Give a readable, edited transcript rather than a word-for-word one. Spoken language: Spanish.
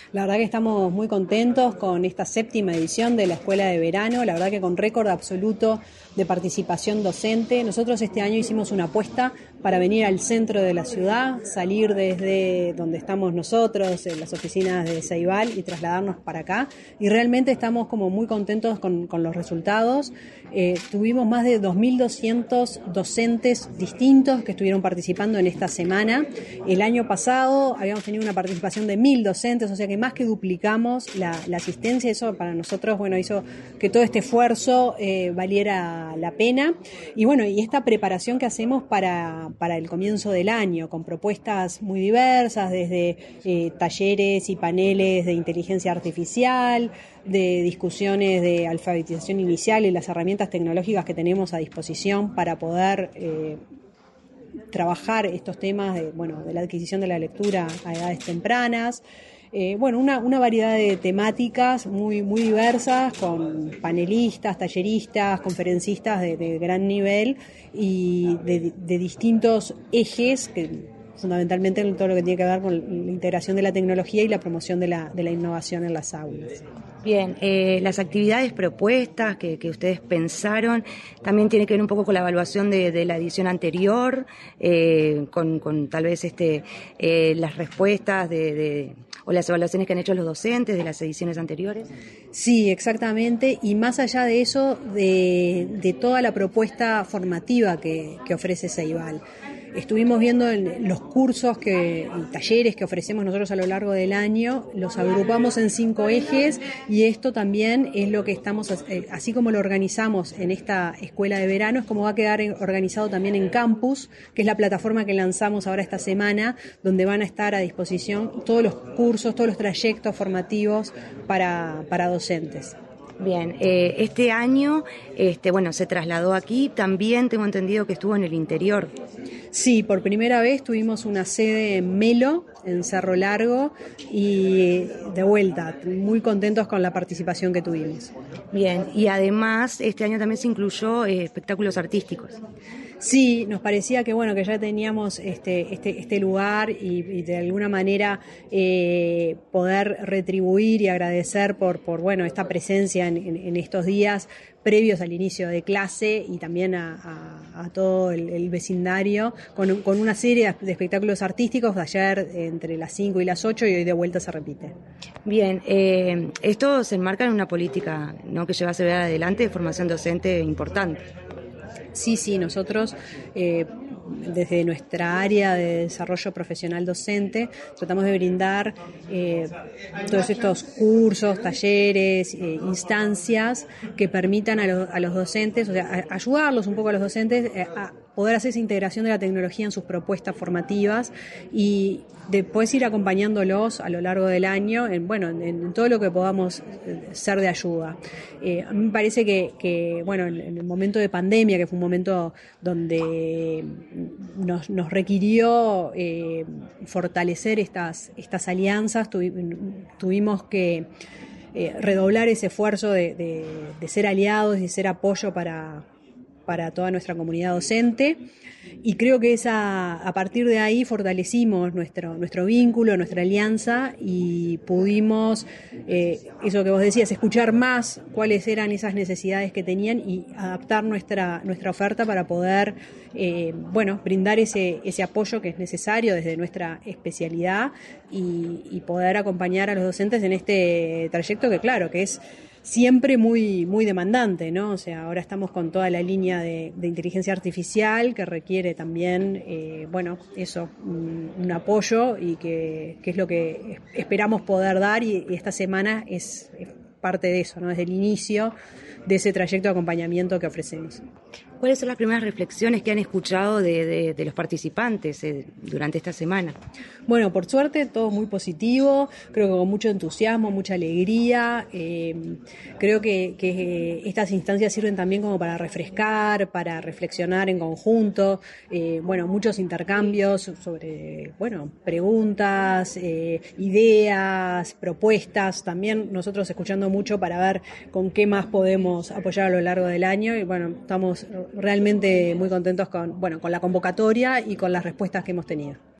La verdad que estamos muy contentos con esta 7ª edición de la Escuela de Verano, la verdad que con récord absoluto de participación docente. Nosotros este año hicimos una apuesta para venir al centro de la ciudad, salir desde donde estamos nosotros, en las oficinas de Ceibal, y trasladarnos para acá. Y realmente estamos como muy contentos con los resultados. Tuvimos más de 2.200 docentes distintos que estuvieron participando en esta semana. El año pasado habíamos tenido una participación de 1.000 docentes, o sea que más que duplicamos la asistencia. Eso para nosotros, bueno, hizo que todo este esfuerzo valiera la pena. Y bueno, y esta preparación que hacemos para el comienzo del año, con propuestas muy diversas, desde talleres y paneles de inteligencia artificial, de discusiones de alfabetización inicial y las herramientas tecnológicas que tenemos a disposición para poder trabajar estos temas de la adquisición de la lectura a edades tempranas. Una variedad de temáticas muy diversas, con panelistas, talleristas, conferencistas de gran nivel y de distintos ejes, que fundamentalmente en todo lo que tiene que ver con la integración de la tecnología y la promoción de la innovación en las aulas. Bien, las actividades propuestas que ustedes pensaron también tiene que ver un poco con la evaluación de la edición anterior, con tal vez las respuestas o las evaluaciones que han hecho los docentes de las ediciones anteriores. Sí, exactamente, y más allá de eso, de toda la propuesta formativa que ofrece Ceibal. Estuvimos viendo los cursos y talleres que ofrecemos nosotros a lo largo del año, los agrupamos en 5 ejes, y esto también es lo que estamos, así como lo organizamos en esta escuela de verano, es como va a quedar organizado también en Campus, que es la plataforma que lanzamos ahora esta semana, donde van a estar a disposición todos los cursos, todos los trayectos formativos para docentes. Bien, este año se trasladó aquí, también tengo entendido que estuvo en el interior. Sí, por primera vez tuvimos una sede en Melo, en Cerro Largo, y de vuelta, muy contentos con la participación que tuvimos. Bien, y además este año también se incluyó espectáculos artísticos. Sí, nos parecía que que ya teníamos este lugar y de alguna manera poder retribuir y agradecer por esta presencia en estos días previos al inicio de clase, y también a todo el vecindario con una serie de espectáculos artísticos. Ayer entre las 5 y las 8, y hoy de vuelta se repite. Bien, esto se enmarca en una política, ¿no?, que lleva a llevar adelante de formación docente importante. Sí, nosotros desde nuestra área de desarrollo profesional docente tratamos de brindar todos estos cursos, talleres, instancias que permitan a los docentes, o sea, ayudarlos un poco a los docentes a poder hacer esa integración de la tecnología en sus propuestas formativas, y después ir acompañándolos a lo largo del año en todo lo que podamos ser de ayuda. A mí me parece que en el momento de pandemia, que fue un momento donde nos requirió fortalecer estas alianzas, tuvimos que redoblar ese esfuerzo de ser aliados y de ser apoyo para toda nuestra comunidad docente, y creo que a partir de ahí fortalecimos nuestro vínculo, nuestra alianza, y pudimos, eso que vos decías, escuchar más cuáles eran esas necesidades que tenían y adaptar nuestra oferta para poder brindar ese apoyo que es necesario desde nuestra especialidad, y poder acompañar a los docentes en este trayecto que, claro, que es siempre muy demandante, ¿no? O sea, ahora estamos con toda la línea de inteligencia artificial, que requiere también, un apoyo, y que es lo que esperamos poder dar, y esta semana es parte de eso, ¿no? Desde el inicio de ese trayecto de acompañamiento que ofrecemos. ¿Cuáles son las primeras reflexiones que han escuchado de los participantes durante esta semana? Bueno, por suerte todo muy positivo, creo que con mucho entusiasmo, mucha alegría. Creo que estas instancias sirven también como para refrescar, para reflexionar en conjunto, muchos intercambios sobre, preguntas, ideas, propuestas. También nosotros escuchando mucho para ver con qué más podemos apoyar a lo largo del año, y estamos realmente muy contentos con la convocatoria y con las respuestas que hemos tenido.